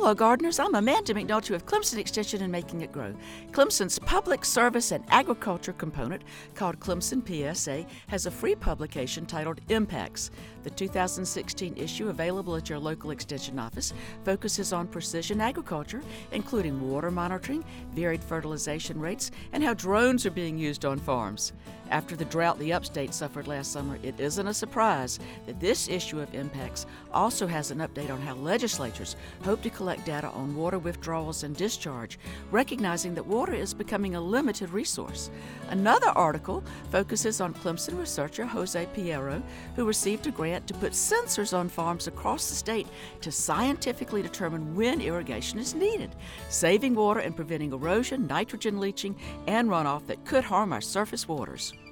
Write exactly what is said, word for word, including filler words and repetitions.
Hello, gardeners. I'm Amanda McNulty with Clemson Extension and Making It Grow. Clemson's public service and agriculture component, called Clemson P S A, has a free publication titled Impacts. The two thousand sixteen issue, available at your local extension office, focuses on precision agriculture, including water monitoring, varied fertilization rates, and how drones are being used on farms. After the drought the upstate suffered last summer, it isn't a surprise that this issue of Impacts also has an update on how legislatures hope to collect data on water withdrawals and discharge, recognizing that water is becoming a limited resource. Another article focuses on Clemson researcher Jose Piero, who received a grant to put sensors on farms across the state to scientifically determine when irrigation is needed, saving water and preventing erosion, nitrogen leaching, and runoff that could harm our surface waters.